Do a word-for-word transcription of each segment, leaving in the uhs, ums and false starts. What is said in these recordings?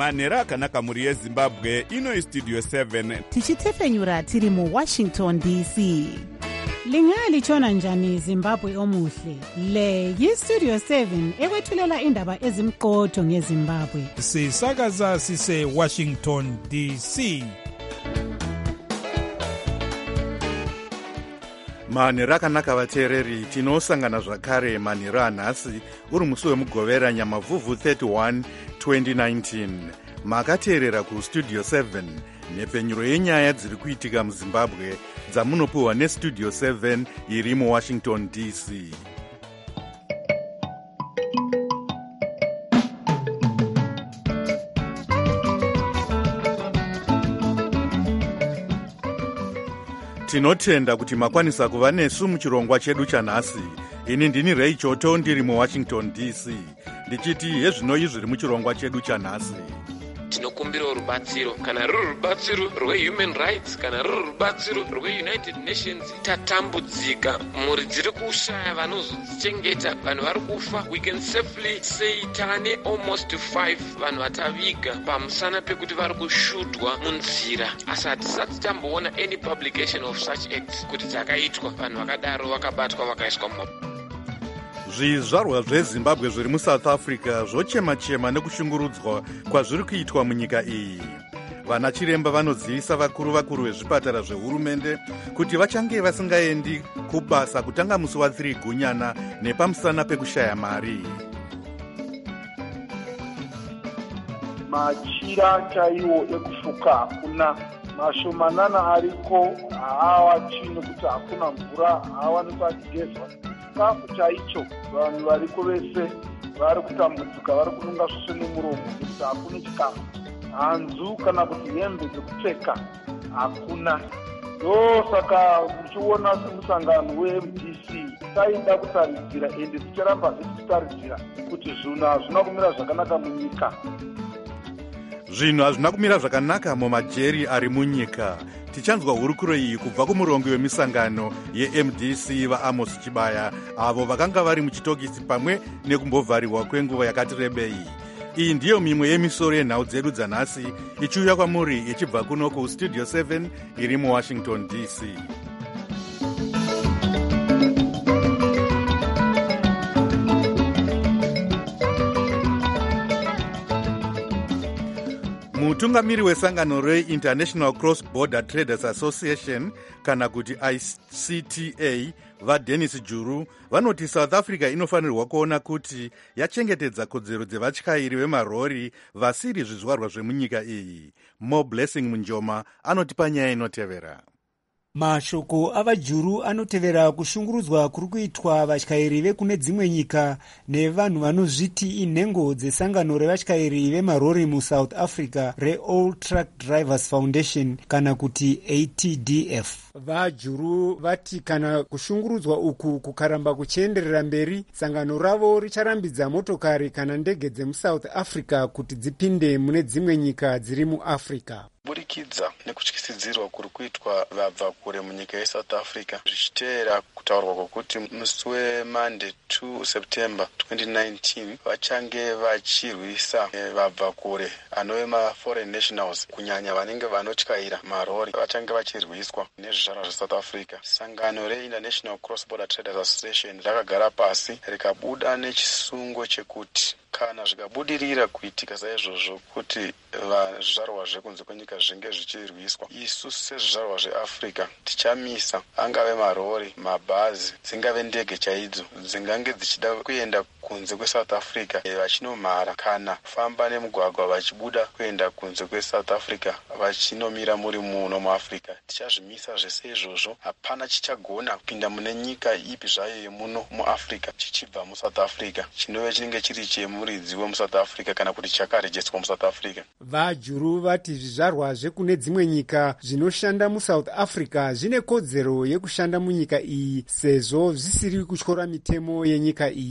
manhero akanaka mhuri yezimbabwe. Ino istudio seven tichitefenyura tiri muwashington D C. Lingalitshona njani Zimbabwe omuhle? Le yistudio seven ekwethulela indaba ezimqotho ngeZimbabwe. Sisakaza sise Washington D C. manhero akanaka vateereri, tinosangana zvakare manhero anhasi uri musi wemugovera nyamavhuvhu thirty-one twenty nineteen. Makateerera kustudio seven, nhepfenyuro yenyaya dziri kuitika muzimbabwe dzamunopiwa nestudio seven iri muwashington D C. Tinotenda kuti makwanisa kuva nesu muchirongwa chedu chanhasi. Ini ndini Ray Choto ndiri muwashington D C, ndichiti hezvinoi zviri muchirongwa chedu chanhasi. Tinokumbira rubatsiro, kana ruri rubatsiro rwehuman rights, kana ruri rubatsiro rweunited nations. Tatambudzika, mhuri dziri kushaya vanozodzichengeta, vanhu vari kufa. We can safely say tane almost five vanhu vataviga pamusana pekuti vari kushudwa munzira, asi hatisati tamboona any publication of such acts kuti dzakaitwa vanhu vakadaro vakabatwa vakaiswa mu. Zvizvarwa zveZimbabwe zviri muSouth Africa zvochema-chema nekushungurudzwa kwazviri kuitwa munyika iyi. Vana chiremba vanodzivisa vakuru vakuru vezvipatara zvehurumende kuti vachange vasingaendi kubasa kutanga musi wa3 gunyana nepamusana pekushaya mari. Machira chaiwo ekufuka hakuna, mashomanana ariko haawachini kuti hakuna mvura, haawanikwa achigezwa. Chikafu chaicho vanhu variko vese vari kutambudzika, vari kununga svosve nemuromo nekuti hakuna chikafu. Hanzu kana kuti hembe dzekupfeka hakuna. Ndo saka muchiona semusangano we-M D C taida kutaridzira, ende ticharamba tichitaridzira kuti zvinhu hazvina kumira zvakanaka munyika. Zvinhu hazvina kumira zvakanaka mumajeri ari munyika. Tichanzwa hurukuro iyi kubva kumurongo wemisangano ye-M D C vaAmos Chibaya, avo vakanga vari muchitokisi pamwe nekumbovharirwa kwenguva yakati rebei. Iyi ndiyo mimwe yemisoro yenhau dzedu dzanhasi ichiuya kwamuri ichibva kuno kustudio seven iri muwashington D C. Mutungamiri wesangano re-International Cross Border Traders Association kana kuti I C T A vaDennis Juru vanoti South Africa inofanirwa kuona kuti yachengetedza kodzero dzevatyairi vemarori vasiri zvizvarwa zvemunyika iyi. Mo Blessing Munjoma anoti panyaya inotevera. Mashoko avajuru anotevera kushungurudzwa kuri kuitwa vatyairi vekune dzimwe nyika nevanhu vanozviti inhengo dzesangano revatyairi vemarori muSouth Africa reAll Truck Drivers Foundation kana kuti A T D F. Vajuru vati kana kushungurudzwa uku kukaramba kuchienderera mberi, sangano ravo richarambidza motokari kana ndege dzemuSouth Africa kuti dzipinde mune dzimwe nyika dziri muAfrica. Burikidza nekutyisidzirwa kuri kuitwa vabva kure munyika yeSouth Africa zvichiteera kutaurwa kwokuti musi weMonday two September twenty nineteen vachange vachirwisa vabva kure anove maforeign nationals, kunyanya vanenge vanotyaira marori vachange vachirwiswa nezvizvarwa zveSouth Africa. Sangano re-International Cross Border Traders Association rakagara pasi rikabuda nechisungo chekuti kana zvikabudirira kuitika saizvozvo kuti zvizvarwa zvekunze kwenyika zvinge zvichirwiswa, isu sezvizvarwa zveAfrica tichamisa angave marori, mabhazi, dzingave ndege chaidzo dzingange dzichida kuenda kunze kweSouth Africa vachinomhara kana kufamba nemugwagwa vachibuda kuenda kunze kweSouth Africa vachinomira muri muno muAfrica. Tichazvimisa zvese izvozvo, hapana chichagona kupinda mune nyika ipi zvayo yemuno muAfrica chichibva muSouth Africa chinove chinenge chiri chemuridzi wemuSouth Africa kana kuti chakarejestwa muSouth Africa. Vajuru vati zvizvarwa zvekune dzimwe nyika zvinoshanda muSouth Africa zvine kodzero yekushanda munyika iyi sezvo zvisiri kutyora mitemo yenyika iyi.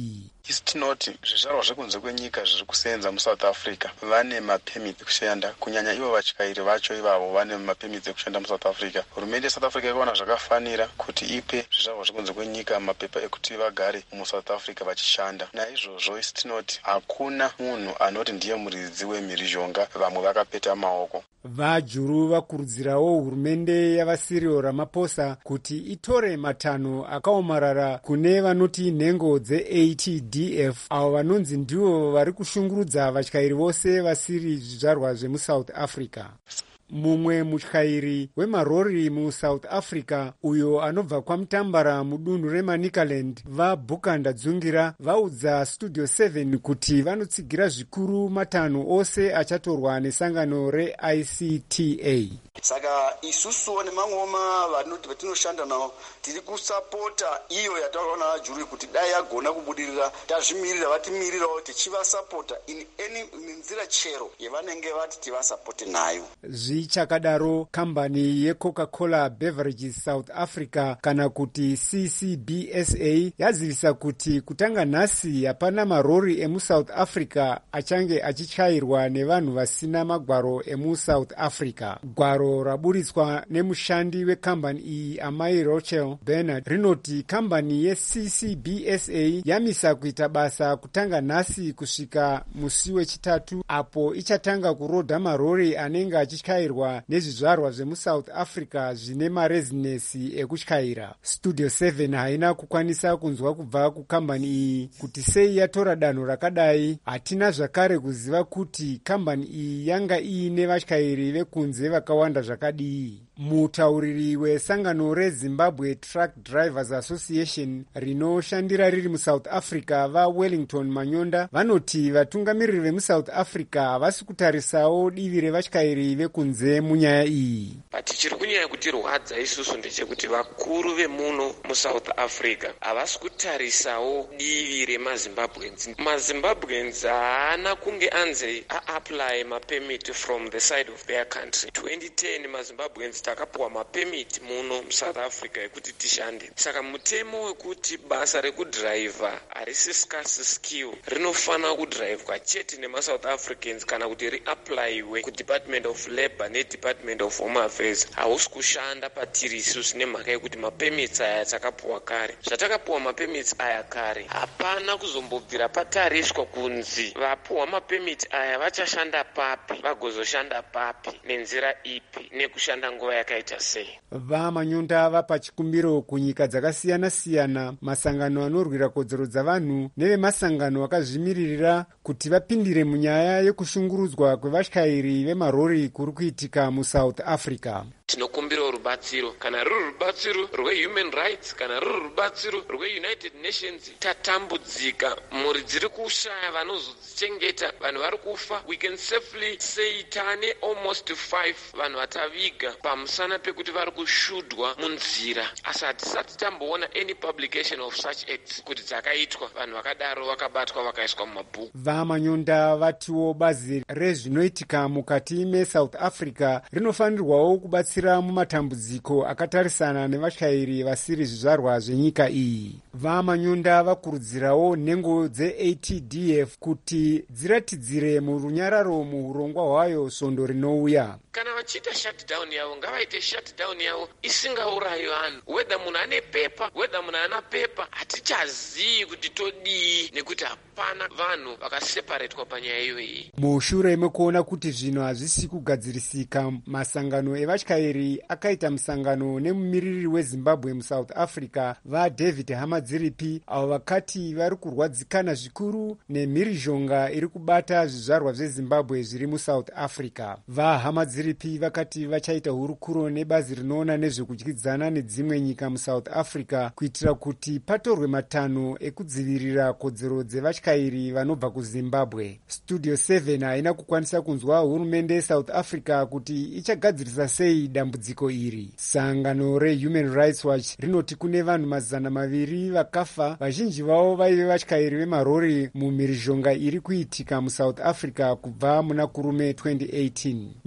isi tinoti zvizvarwa zvekunze kwenyika zviri kusenza muSouth Africa vane mapemiti ekushanda, kunyanya ivo vatyairi vacho ivavo vane mapemiti ekushanda muSouth Africa. Hurumende yeSouth Africa ikaona zvakafanira kuti ipe zvizvarwa zvekunze kwenyika mapepa ekuti vagare muSouth Africa vachishanda. Naizvozvo isi tinoti hakuna munhu anoti ndiye muridzi wemhirizhonga, vamwe vakapeta maoko. vajuru vakurudzirawo hurumende yavaCyril Ramaphosa kuti itore matanho akaomarara kune vanoti nhengo dze-A T D F, avo vanonzi ndivo vari kushungurudza vatyairi vose vasiri zvizvarwa zvemuSouth Africa. Mumwe mutyairi wemarori muSouth Africa uyo anobva kwaMutambara mudunhu reManicaland, vaBhukanda Dzungira, vaudza Studio seven kuti vanotsigira zvikuru matanho ose achatorwa nesangano re-I C T A. Saka isusu nemamwe vanoti vatinoshanda navo tiri kusapota iyo yataona vajuru kuti dai agona kubudirira, tazvimirira vatimirirawo tichivasapota in any nzira chero yavanenge vati tivasapote nayo. Zvichakadaro, kambani yeCoca-Cola Beverages South Africa kana kuti C C B S A yazivisa kuti kutanga nhasi hapana marori emuSouth Africa achange achityairwa nevanhu vasina magwaro emuSouth Africa. Gwaro raburitswa nemushandi wekambani iyi Amai Rochelle Bernard rinoti kambani ye-C C B S A yamisa kuita basa kutanga nhasi kusvika musi wechitatu, apo ichatanga kurodha marori anenge achityairwa nezvizvarwa zvemuSouth Africa zvine marezinesi ekutyaira. Studio seven haina kukwanisa kunzwa kubva kukambani iyi kuti sei yatora danho rakadai. Hatina zvakare kuziva kuti kambani iyi yanga iine vatyairi vekunze vakawanda zvakadii. Mutauriri wesangano reZimbabwe Truck Drivers Association rinoshandira riri muSouth Africa vaWellington Manyonda vanoti vatungamiriri vemuSouth Africa havasi kutarisawo divi revatyairi vekunze munyaya iyi. Tichiri kunyanya kutirwadza isusu ndechekuti vakuru vemuno muSouth Africa havasi kutarisawo divi remaZimbabweans. MaZimbabweans haana kunge anze a-apply mapemit from the side of their country. twenty ten maZimbabweans takapuwa mapemit muno muSouth Africa ekuti tishande. Saka mutemo wekuti basa rekudhiraivha harisi scarce skill, rinofana kudhiraivhwa chete nemaSouth Africans kana kuti riapplywe kuDepartment of Labour neDepartment of Home Affairs. Hausi kushanda patiri isusu nemhaka yekuti mapemits aya takapuwa kare. Zvatakapuwa mapemits aya kare hapana kuzombobvira patariswa kunzi vapuwa mapemits aya vachashanda papi, vagozoshanda papi, nenzira ipi, nekushanda nguva yakaita sei. Vamanyonda vapa chikumbiro kunyika dzakasiyana-siyana, masangano anorwira kodzero dzavanhu nevemasangano akazvimiririra kuti vapindire munyaya yekushungurudzwa kwevatyairi vemarori kuri kuitika muSouth Africa. Tinokumbira rubatsiro, kana ruri rubatsiro rwehuman rights, kana ruri rubatsiro rweUnited Nations. Tatambudzika, mhuri dziri kushaya vanozodzichengeta, vanhu vari kufa. We can safely say tane almost five vanhu vataviga pamusana pekuti vari kushudwa munzira, asi hatisati tamboona any publication of such acts kuti dzakaitwa, vanhu vakadaro vakabatwa vakaiswa mumabhuku. Vamanyonda vatiwo bazi rezvinoitika mukati meSouth Africa rinofanirwawo kubatsira mumatambudziko akatarisana nevatyairi vasiri zvizvarwa zvenyika iyi. Vamanyonda vakurudzirawo nhengo dze-A T D F kuti dziratidzire murunyararo muurongwa hwayo svondo rinouya. Kana vachiita shutdown yavo ngavaite shutdown yavo isingaurayi vanhu, whether munhu ane pepa whether munhu ana pepa hatichazivi kuti todii, nekuti hapana vanhu vakaseparatwa panyaya iyoyi. Mushure mekuona kuti zvinhu hazvisi kugadzirisika, masangano evatyairi akaita musangano nemumiriri weZimbabwe muSouth Africa vaDavid Hamadziripi, avo vakati vari kurwadzikana zvikuru nemhirizhonga iri kubata zvizvarwa zveZimbabwe zviri muSouth Africa. VaHamadziripi vakati vachaita hurukuro nebazi rinoona nezvekudyidzana nedzimwe nyika muSouth Africa kuitira kuti patorwe matanho ekudzivirira kodzero dzevatyairi vanobva kuZimbabwe. Studio seven haina kukwanisa kunzwa hurumende yeSouth Africa kuti ichagadzirisa sei dambudziko iri. Sangano reHuman Rights Watch rinoti kune vanhu mazana maviri vakafa, vazhinji vavo vaive vatyairi vemarori mumhirizhonga iri kuitika muSouth Africa kubva muna kurume twenty eighteen. Nyika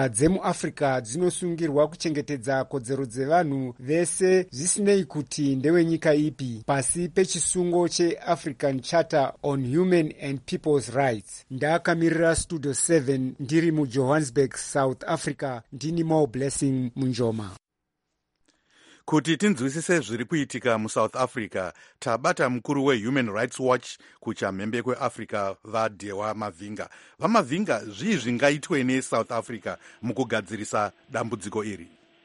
nyika dzemuafrica dzinosungirwa kuchengetedza kodzero dzevanhu vese zvisinei kuti ndewenyika ipi pasi pechisungo cheafrican charter on human and people's rights. Ndakamirira studio seven ndiri mujohannesburg, south africa. Ndini Mo Blessing Munjoma. Kuti tinzwisise zviri kuitika muSouth Africa, tabata mukuru weHuman Rights Watch kuchamhembe kweAfrica vaDhewa Mavhinga. VaMavhinga, zvii zvingaitwe neSouth Africa mukugadzirisa dambudziko iri?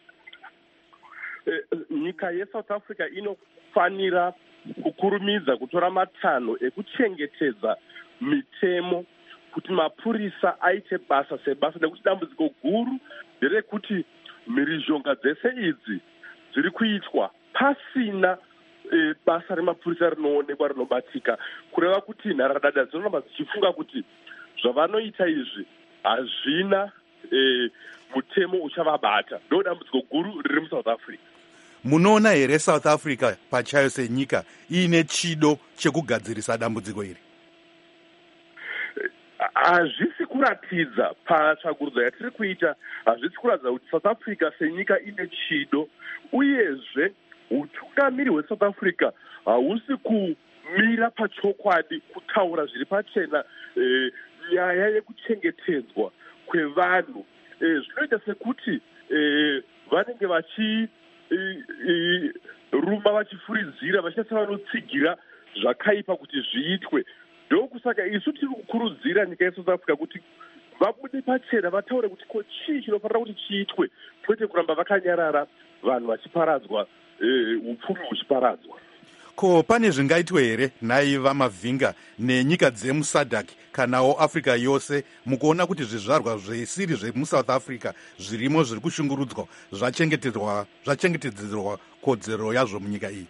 E, nyika yeSouth Africa inofanira kukurumidza kutora matanho ekuchengetedza mitemo kuti mapurisa aite basa sebasa, nekuti dambudziko guru nderekuti mhirizhonga dzese idzi zviri kuitwa pasina e, basa remapurisa rinoonekwa rinobatika, kureva kuti nharadada dzinoramba dzichifunga kuti zvavanoita izvi hazvina e, mutemo uchavabata. Ndo dambudziko guru riri muSouth Africa. Munoona here South Africa pachayo senyika iine chido chekugadzirisa dambudziko iri? Hazvisi kuratidza patsvagurudzo yatiri kuita, hazvisi kuratidza kuti South Africa senyika ine chido, uyezve utungamiri hweSouth Africa hausi kumira pachokwadi kutaura zviri pachena e, nyaya yekuchengetedzwa kwevanhu. E, zvinoita sekuti e, vanenge vachi e, e, rumba vachifuridzira vachisa vanotsigira zvakaipa kuti zviitwe. Ndokusaka isu tiri kukurudzira nyika yeSouth Africa kuti vabude pachena vataure kuti ko chii chinofanira kuti chiitwe, kwete kuramba vakanyarara vanhu vachiparadzwa, e, upfumi huchiparadzwa. Ko pane zvingaitwe here nhai vaMavhinga nenyika dzemuSADC kanawo Africa yose mukuona kuti zvizvarwa zvisiri zvemuSouth Africa zvirimo zviri kushungurudzwa zvachengetedzwa zvachengetedzerwa kodzero yazvo munyika iyi?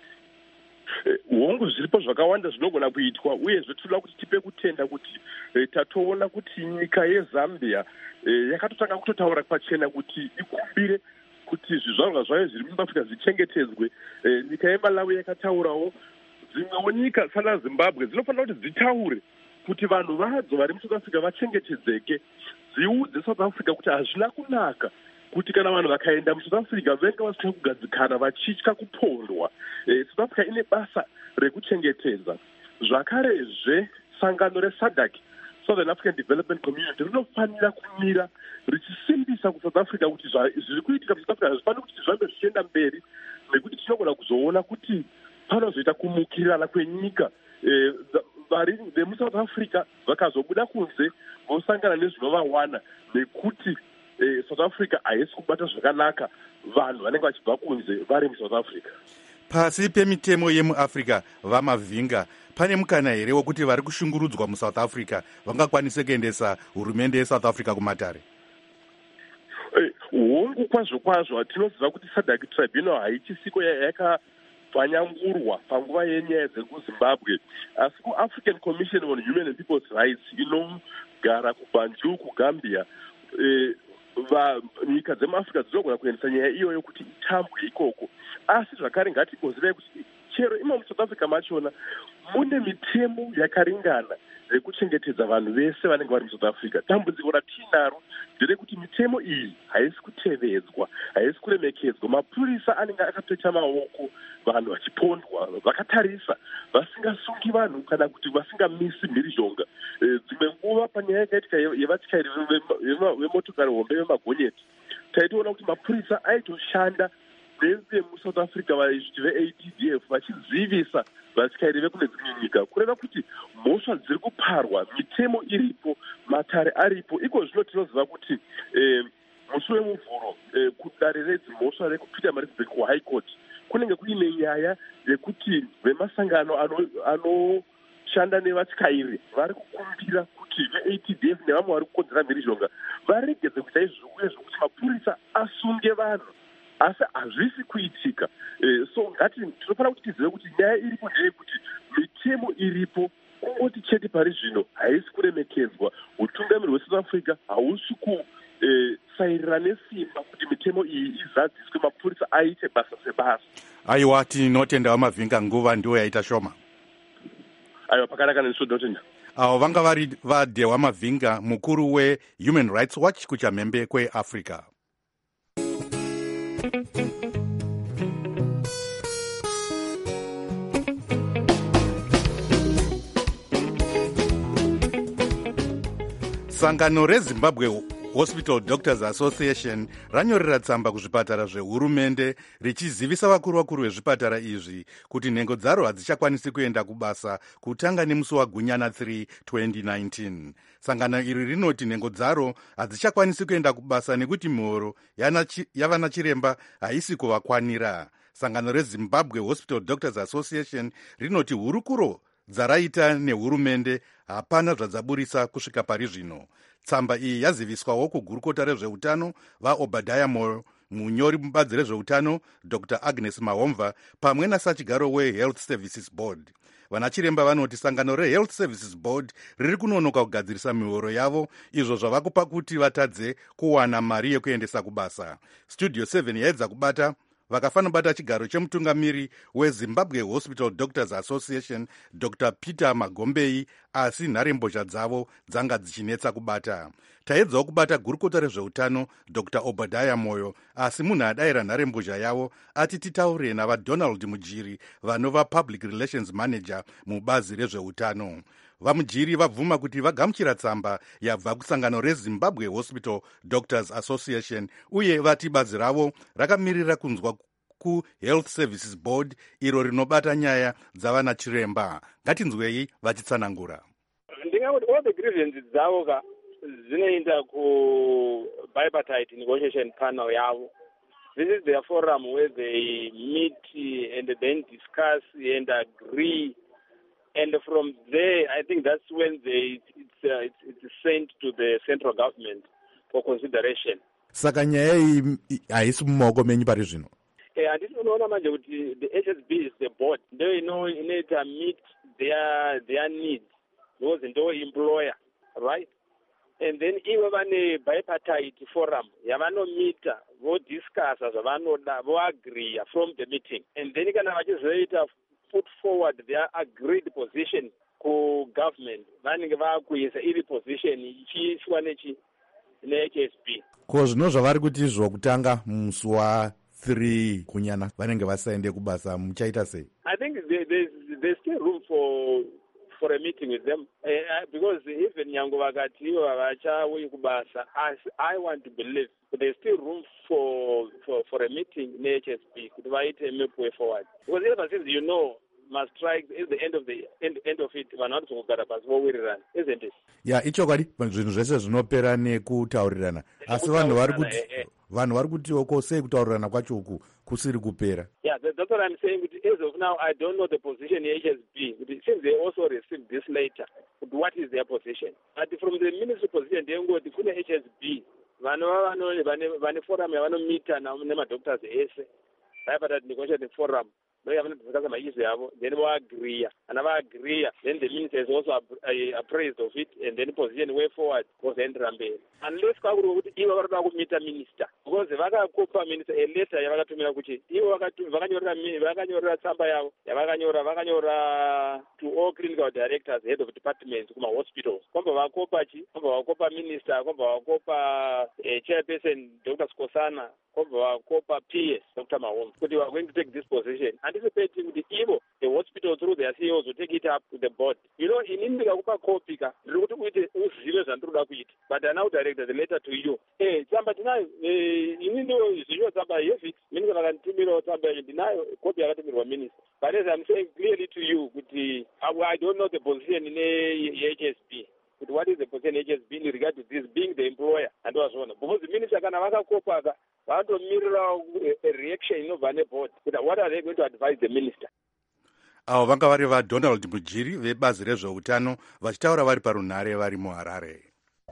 Hongu zviripo zvakawanda zvinogona kuitwa, uyezve tinoda kuti tipe kutenda kuti e, tatoona kuti nyika yeZambia e, yakatotanga kutotaura pachena kuti ikumbire kuti zvizvarwa zvayo zviri muAfrica zvichengetedzwe. E, nyika yeMalawi yakataurawo. Dzimwewo nyika sana Zimbabwe dzinofanira kuti dzitaure kuti vanhu vadzo vari muSouth Africa vachengetedzeke, dziudze South Africa kuti hazvina kunaka kuti kana vanhu vakaenda muSouth Africa venga vasina kugadzikana vachitya kupondwa. E, South Africa ine basa rekuchengetedza. Zvakarezve sangano reSADC, Southern African Development Community, rinofanira kumira richisimbisa kuSouth Africa kuti zviri kuitika muSouth Africa hazvifaniri kuti zvambe zvichienda mberi, nekuti tinogona kuzoona kuti panozoita kumukirirana kwenyika. E, vari vemuSouth Africa vakazobuda kunze vosangana nezvinovawana, nekuti e, South Africa haisi kubata zvakanaka vanhu vanenge vachibva kunze vari muSouth Africa. Pasi pemitemo yemuAfrica, vaMavhinga, pane mukana here wekuti vari kushungurudzwa muSouth Africa vangakwanise kuendesa hurumende yeSouth Africa kumatare? Hongu kwazvo kwazvo tinoziva kuti SADC Tribunal haichisiko yakapfanyangurwa panguva yenyaya dzekuZimbabwe, asi kuAfrican Commission on Human and People's Rights inogara kuBanjul kuGambia, e, va nyika dzemuAfrica dzinogona kuendesa nyaya iyoyo kuti itambwe ikoko. Asi zvakare ngatigonzerei kuti chero imo muSouth Africa machona mune mitemo yakaringana yekuchengetedza vanhu vese vanenge vari muSouth Africa. Dambudziko ratinaro nderekuti mitemo iyi haisi kutevedzwa, haisi kuremekedzwa. Mapurisa anenge akapeta maoko vanhu vachipondwa, vakatarisa vasingasungi vanhu kana kuti vasingamisi mhirizhonga. E, dzimwe nguva panyaya yakaitika yevatyairi vemotokari hombe vemagonyeti, taitoona kuti mapurisa aitoshanda nevemuSouth Africa vaiti ve-A D D F vachizivisa vatyairi vekune dzimwe nyika, kureva kuti mhosva dziri kuparwa, mitemo iripo, matare aripo. Iko zvino tinoziva kuti e, musi wemuvhuro e, kudare redzimhosva rekuPietermaritzburg kuHigh Court kunenge kuine nyaya yekuti vemasangano anoshanda ano nevatyairi vari kukumbira kuti ve-A D D F nevamwe vari kukonzera mhirizhonga varegedze kuita izvo, uyezvo kuti mapurisa asunge vanhu, asi hazvisi kuitika. E, so ngati tinofanira kuti tizive kuti nyaya iripo ndeyekuti mitemo iripo, kungoti chete pari zvino haisi kuremekedzwa. Utungamiri hweSouth Africa hausi kusairira nesimba kuti mitemo iyi izadziswe, mapurisa aite basa sebasa. Aiwa, tinotenda vaMavhinga, nguva ndiyo yaita shoma. Aiwa, pakanaka nesu ndotenda. avo vanga vari vadehwa mavhinga, mukuru wehuman rights watch kuchamhembe kweafrica. Sangano reZimbabwe Hospital Doctors Association ranyorera tsamba kuzvipatara zvehurumende richizivisa vakuru vakuru vezvipatara izvi kuti nhengo dzaro hadzichakwanisi kuenda kubasa kutanga nemusi wagunyana third twenty nineteen. Sangano iri rinoti nhengo dzaro hadzichakwanisi kuenda kubasa nekuti mihoro yavana chiremba haisi kuvakwanira. Sangano reZimbabwe Hospital Doctors Association rinoti hurukuro dzaraita nehurumende hapana zvadzaburisa kusvika pari zvino. Tsamba iyi yaziviswawo kugurukota rezveutano vaObadiah Moyo, munyori mubazi rezveutano Doctor Agnes Mahomva pamwe nasachigaro weHealth Services Board. Vanachiremba vanoti sangano reHealth Services Board riri kunonoka kugadzirisa mihoro yavo, izvo zvava kupa kuti vatadze kuwana mari yekuendesa kubasa. Studio seven yaedza kubata vakafana bata chigaro chemutungamiri weZimbabwe Hospital Doctors Association Doctor Peter Magombei, asi nharembozha dzavo dzanga dzichinetsa kubata. Taedzawo kubata gurukota rezveutano Doctor Obadiah Moyo, asi munhu adayira nharembozha yavo ati titaure navaDonald Mujiri vanova Public Relations Manager mubazi rezveutano. Vamujiri vabvuma kuti vagamuchira tsamba yabva kusangano reZimbabwe Hospital Doctors Association uye vati bazi ravo rakamirira kunzwa kuHealth Services Board iro rinobata nyaya dzavana chiremba. Ngatinzwei vachitsanangura. Ndingati all the grievances dzavo ka zvinoenda ku bipartite negotiation panel yavo. This is their forum where they meet and then discuss and agree. And from there, I think that's when they it's, uh, it's it's sent to the central government for consideration. Saka nyaya iyi haisi mumaoko menyu pari zvino. Eh, handisi unoona manje kuti the H S B is the board. Ndo ino inoita meet their their needs. Because ndo employer, right? And then iwe vane bipartite forum yavanomita vodiscussa zvavanoda voagree from the meeting. And then kana vachizoita put forward their agreed position ku government vanenge vakuisa iri position ichiiswa nechi ne-H S B. Ko zvino zvavari kuti zvokutanga musi wa three kunyana vanenge vasaende kubasa muchaita sei? I think there, there's, there's still room for for a meeting with them uh, because even nyango vakati ivo havachauyi kubasa, as I want to believe there's still room for for for a meeting ne-H S B kuti vaite a map way forward, because ever since you know must strike is the end of the end, end of it vanhu vari kugara pasi vowirirana, isn't it? Ya ichokwadi zvinhu zvese zvinopera nekutaurirana, asi vanhu vari kuti vanhu vari kutiwo ko sei kutaurirana kwacho uku kusiri kupera. Yeah, that, that's what I'm saying. As of now, I don't know the position H S B. Since they also received this letter, what is their position? But from the ministry position, they go to the H S B. Vano vano vane forum yavanomita nemadoctors ese bipartite negotiating forum. No, you haven't discussed my issue. Then we agree, and we agree. Then the minister is also appraised of it, and then position way forward was entrambe. Unless we go to even we meet a minister, because if I go to minister a letter, you have to meet kuchi. Even we to vakanyora vakanyora samba yao, vakanyora vakanyora to all clinical directors, head of departments, kuma hospitals. Kwamba wakopa chi, kwamba wakopa minister, kwamba wakopa chairperson Doctor Skosana, kwamba wakopa P S Doctor Mahomva. Because we are going to take this position. Anticipating the evil, the hospital through their C E Os will take it up to the board. You know, in India, we copy ka. Look at it, and through that. But I now direct the letter to you. Hey, somebody now, in India, you know, somebody yes, minister can tell me or somebody deny copy of the minister. But as I'm saying clearly to you, with the I don't know the position in the H S B. But what is the position H S B in regard to this being the employer and so on? Because the minister can have a copy. Want to mirror a reaction, you know, by the board. What are they going to advise the minister? Avo vanga vari vaDonald Mujiri vebazi rezveutano vachitaura vari parunhare vari muHarare.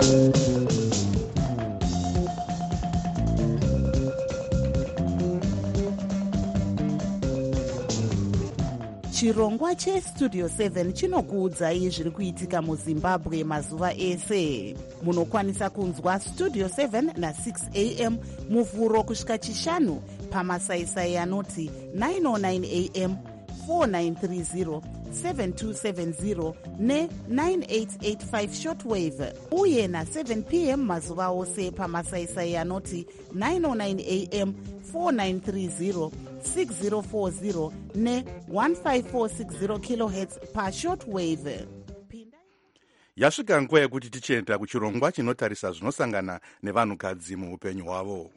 chirongwa chestudio seven chinokuudzai zviri kuitika muzimbabwe mazuva ese. Munokwanisa kunzwa studio seven na six a m muvhuro kusvika chishanu pamasaisai anoti nine oh nine a m four nine three zero seven two seven zero ne nine eight eight five shortwave uye na seven p m mazuva ose pamasaisai anoti nine oh nine a m four nine three zero six zero four zero ne one five four six zero kilohertz pashortwave. Yasvika nguva yekuti tichienda kuchirongwa chinotarisa zvinosangana nevanhukadzi muupenyu hwavo.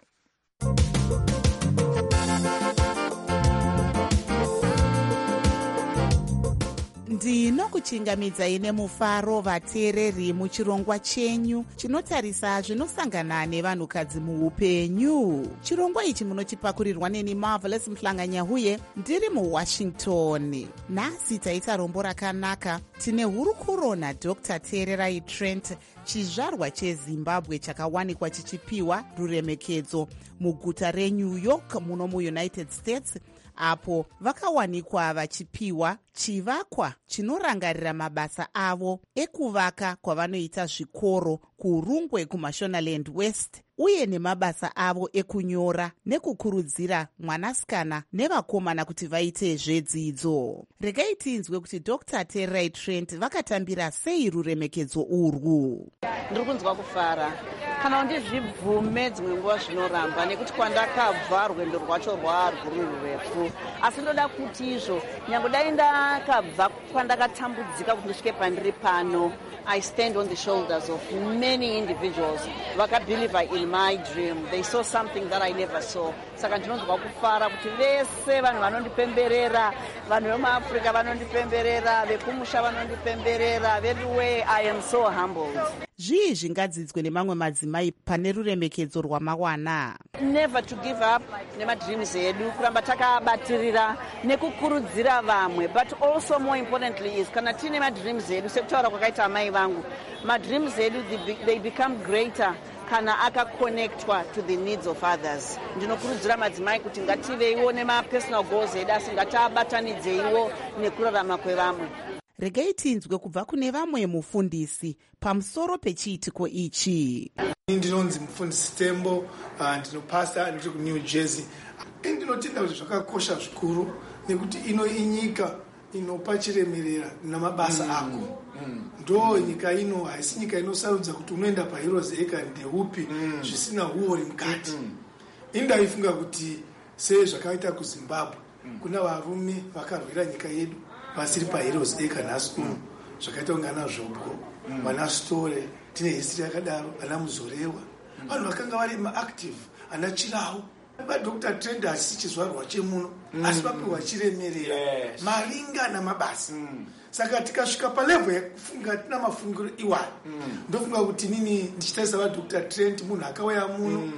ndinokuchingamidzai nemufaro vateereri muchirongwa chenyu chinotarisa zvinosangana nevanhukadzi muupenyu. chirongwa ichi munochipakurirwa neni Marvelous Mhlanganyahuye ndiri muwashington. nhasi taita rombo rakanaka. tine hurukuro nadr Tererai Trent, chizvarwa chezimbabwe chakawanikwa chichipiwa ruremekedzo muguta reNew York muno muunited states, apo vakawanikwa vachipiwa chivakwa chinorangarira mabasa avo ekuvaka kwavanoita zvikoro kurungwe kumashonaland west, uye nemabasa avo ekunyora nekukurudzira mwanasikana nevakomana kuti vaite zvedzidzo. Regai tinzwe kuti Dr Tererai Trent vakatambira sei ruremekedzo urwu. Ndiri kunzwa kufara kana ndizvibvume dzimwe nguva zvinoramba, nekuti kwandakabva rwendo rwacho rwarwuri rurefu, asi ndoda kuti izvo nyange dai ndakabva kwandakatambudzika kuti ndisvike pandiri pano, I stand on the shoulders of many individuals vakabelieve in my dream. They saw something that I never saw. Saka ndinonzwa kufara kuti vese vanhu vanondipemberera, vanhu vemuAfrica vanondipemberera, vekumusha vanondipemberera, everywhere I am so humbled. Zvii zvingadzidzwe nemamwe madzimai pane ruremekedzo rwamawana? Never to give up nemadreams edu, kuramba takabatirira nekukurudzira vamwe, but also more importantly is kana tine madreams edu sekutaura kwakaita amai vangu, madreams edu they become greater kana akakonectwa to the needs of others. Ndinokurudzira madzimai kuti ngativeiwo nemapersonal goals edu asi ngatiabatanidzeiwo nekurarama kwevamwe. Regai tinzwe kubva kune vamwe mufundisi pamusoro pechiitiko ichi. Ndinonzi mufundisi Tembo, ndinopasta ndiri kuNew Jersey. Ndinotenda kuti zvakakosha zvikuru nekuti ino inyika inopa chiremerera namabasa ako. Ndo nyika ino haisi nyika inosarudza kuti unoenda paHeroes Acre ndeupi zvisina huori mukati. Indaifunga kuti sei zvakaita kuZimbabwe kuna varume vakarwira nyika yedu pasiri paHeroes Acre nhasi uno, zvakaita ungana Zvobo, vana Store, tine history yakadaro, vana Muzorewa, vanhu vakanga vari maactive, ana Chirau. VaDr Trent hasi chizvarwa chemuno, asi vapiwa chiremerera, maringa namabasa. Saka tikasvika palevel yekufunga tina mafungiro iwayo. Ndofunga kuti nini ndichitarisa vaDr Trent munhu akauya muno,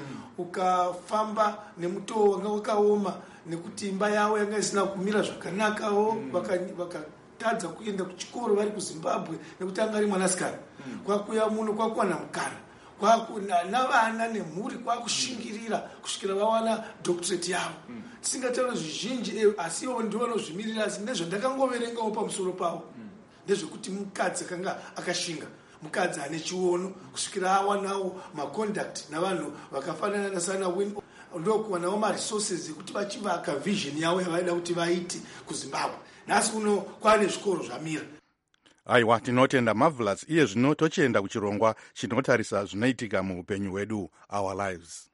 ukafamba nemutoo wanga wakaoma, nekuti imba yavo yanga isina kumira zvakanakawo, vakatadza kuenda kuchikoro vari kuZimbabwe nekuti anga ari mwanasikana. Kwakuya muno kwakuwana mukana, kwakuna navana nemhuri kwakushingirira kusvikira vawana doctorate yavo. Tisingataura zvizhinji asi ivo ndivo vanozvimirira, asi ndezvandakangoverengawo pamusoro pavo ndezvekuti mukadzi akanga akashinga, mukadzi ane chiono, kusvikira awanawo maconduct navanhu vakafanana nasana Win, ndokuwanawo maresources ekuti vachivaka vision yavo yavaida kuti vaite kuZimbabwe. Nhasi uno kwane zvikoro zvamira. Aiwa, tinotenda Marvelous. Iye zvino tochienda kuchirongwa chinotarisa zvinoitika muupenyu hwedu, our lives.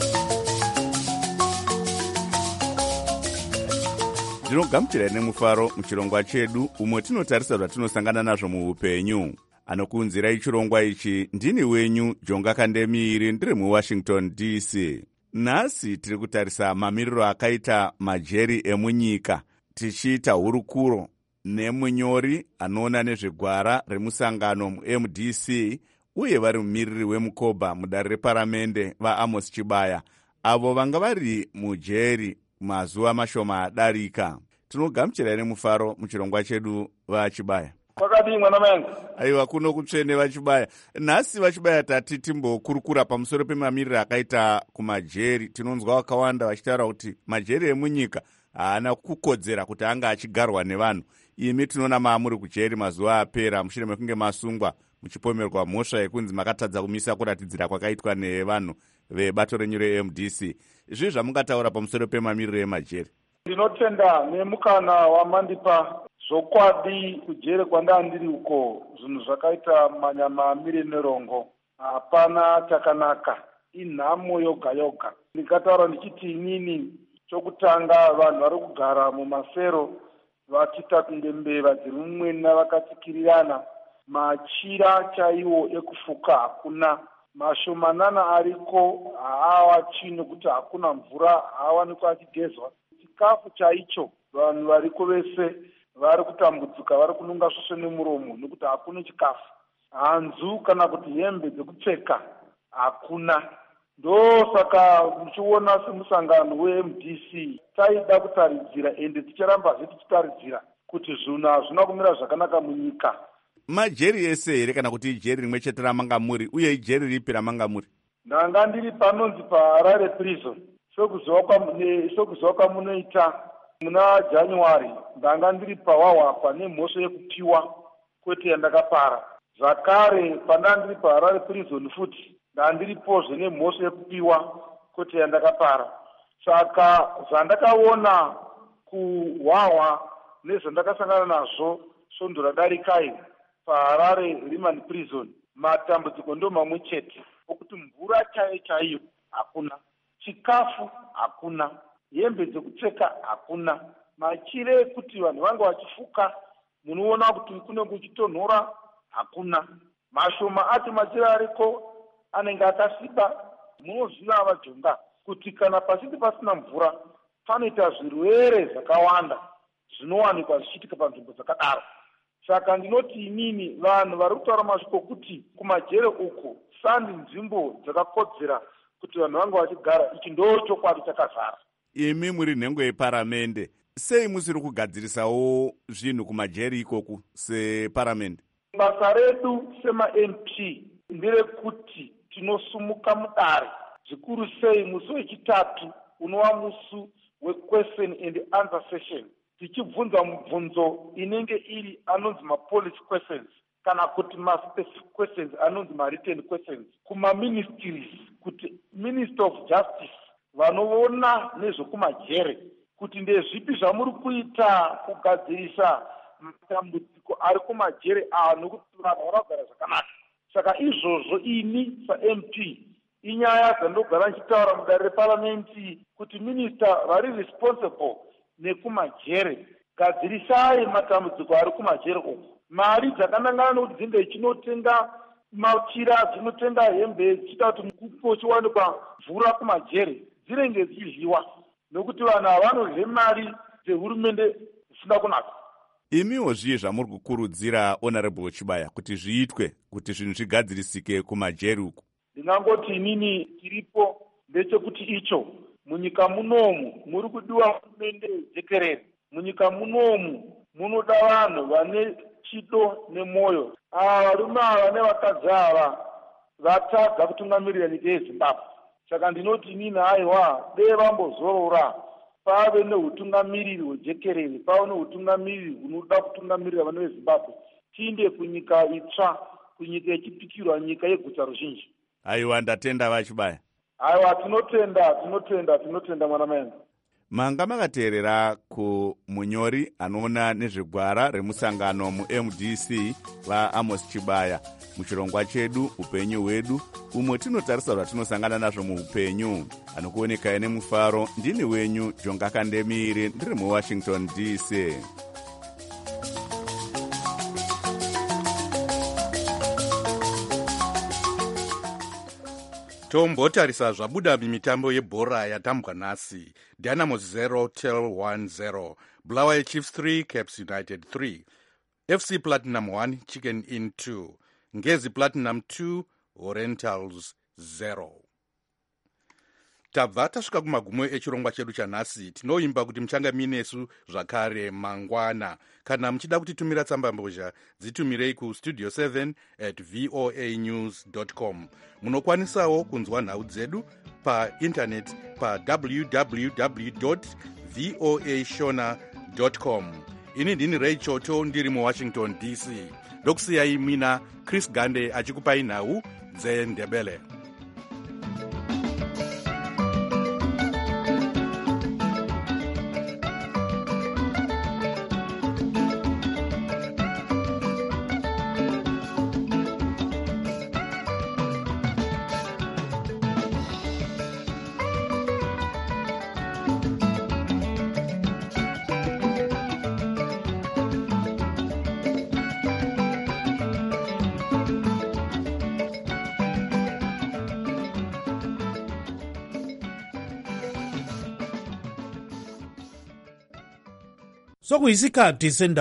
Ndinogamuchira nemufaro muchirongwa chedu umwe tinotarisa zvatinosangana nazvo muupenyu. Anokunzirai chirongwa ichi ndini wenyu Jonga Kandemiri, ndiri muWashington D C. Nhasi tiri kutarisa mamiriro akaita majeri emunyika, tichiita hurukuro nemunyori anoona nezvegwara remusangano muM D C uye vari mumiriri wemukoba mudare reparamende vaAmos Chibaya, avo vanga vari mujeri mazuva mashoma adarika. Tinogamuchira nemufaro muchirongwa chedu vaChibaya. Kwakadii mwana menga? Aiwa, kuno kutsvene vaChibaya. Nhasi vaChibaya tati timbokurukura pamusoro pemamiriro akaita kumajeri. Tinonzwa vakawanda vachitaura kuti majeri emunyika haana kukodzera kuti anga achigarwa nevanhu. Imi tinoona maamuri kujeri mazuva apera mushure mekunge masungwa muchipomerwa mhosva yekunzi makatadza kumisa kuratidzira kwakaitwa nevanhu vebato renyu reM D C. Izvi zvamungataura pamusoro pemamiriro emajeri? Ndinotenda nemukana wamandipa zvokwadi kujere kwandandiri uko zvinhu zvakaita manyama amire nerongo hapana chakanaka, inhamo yoga yoga. Ndikataura ndichiti inini chokutanga vanhu vari kugara mumasero vachiita kunge mbeva dziri mumwena vakatsikirirana, machira chaiwo ekufuka hakuna, mashomanana ariko haava chino kuti hakuna mvura, haawanikwa achigezwa. Chikafu chaicho vanhu variko vese vari kutambudzika, vari kununga svosve nemuromo nekuti hakuna chikafu. Hanzu kana kuti hembe dzekupfeka hakuna. Ndosaka muchiona semusangano we-M D C taida kutaridzira ende ticharambazve tichitaridzira kuti zvinhu hazvina kumira zvakanaka munyika. Majeri ese here kana kuti ijeri rimwe chete ramanga muri, uye ijeri ripi ramanga muri? Ndanga ndiri panonzi paHarare prison. Sokuziva kwamunoita muna January ndanga ndiri pawahwapa nemhosva yekupiwa kwete yandakapara. Zvakare pandanga ndiri paHarare prison futi ndandiripozve nemhosva yekupiwa kwete yandakapara. Saka zvandakaona kuhwahwa nezvandakasangana nazvo svondo radarikai paHarare remand prison, matambudziko ndo mamwe chete okuti mvura chaiyo chaiyo hakuna, chikafu hakuna, hembe dzekupfeka hakuna, machire ekuti vanhu vange vachifuka munoona kuti kunenge kuchitonhora hakuna, mashoma acho machire ariko anenge akasiba. Munoziva vajonga kuti kana pasiti pasina mvura panoita zvirwere zvakawanda zvinowanikwa zvichiitika panzvimbo dzakadaro. Saka ndinoti inini vanhu vari kutaura masviko kuti kumajere uku sandi nzvimbo dzakakodzera kuti vanhu vange vachigara, ichi ndo chokwadi chakazara. Imi muri nhengo yeparamende, sei musiri kugadzirisawo zvinhu kumajeri ikoku separamende? Basa redu sema-M P nderekuti tinosumuka mudare, zvikuru sei musi wechitatu unova musi we-question and answer session, tichibvunza mibvunzo inenge iri anonzi ma-policy questions kana kuti ma-specific questions anonzi ma-written questions kuma-ministries, kuti Minister of Justice vanoona nezvekumajere kuti ndezvipi zvamuri kuita kugadzirisa matambudziko ari kumajere ava nokuti vanhu varagara zvakanaka. Saka izvozvo ini sa-M P inyaya dzandogara nchitaura mudare reparamende kuti minista vari responsible nekumajere, gadzirisai matambudziko ari kumajere uku. Mari dzakanangana nokuti dzinge ichinotenga machira, dzinotenga hembe, dzichita kuti mukupo chiwanikwa mvura kumajere dzinenge dzichidyiwa nokuti vanhu havanodye mari dzehurumende zvisina kunaka. Imiwo zviye zvamuri kukurudzira Honorable Chibaya kuti zviitwe kuti zvinhu zvigadzirisike kumajeri uku? Ndingangoti inini tiripo ndechekuti icho munyika munomu muri kudiwa hurumende jekerere. Munyika munomu munoda vanhu vane chido nemwoyo. Ava varume ava nevakadzi ava vatadza kutungamirira nyika yeZimbabwe. Saka ndinoti inini haiwa dei vambozorora, pave neutungamiriri hwejekerere, pave neutungamiriri hunoda kutungamirira vana veZimbabwe, tiinde kunyika itsva, kunyika yechipikirwa, nyika yeguta ruzhinji. Aiwa, ndatenda vaChibaya. Aiwa, tinotenda tinotenda tinotenda mwana menga. Manga makateerera kumunyori anoona nezvegwara remusangano mu-M D C vaAmos Chibaya muchirongwa chedu upenyu hwedu, umwe tinotarisa zvatinosangana nazvo muupenyu. Anokuonekai nemufaro ndini wenyu Jonga Kandemiri, ndiri muWashington D C. tombotarisa zvabuda mimitambo yebhora yatambwa nhasi. Dynamo zero tel one zero, Bulawayo Chiefs three, Caps United three, F C Platinum one, Chicken Inn two, Ngezi Platinum two, Orientals zero. Tabva tasvika kumagumo echirongwa chedu chanhasi. Tinoimba kuti muchangamire nesu zvakare mangwana. Kana muchida kutitumira tsamba mbozha, dzitumirei ku studio seven at voa news dot com. Munokwanisawo kunzwa nhau dzedu pa internet pa w w w dot voa shona dot com. Ini ndini Ray Choto, ndiri muWashington D C. Ndokusiyai mina Chris Gande achikupai nhau dzeNdebele. sokuyisikhathi sendaba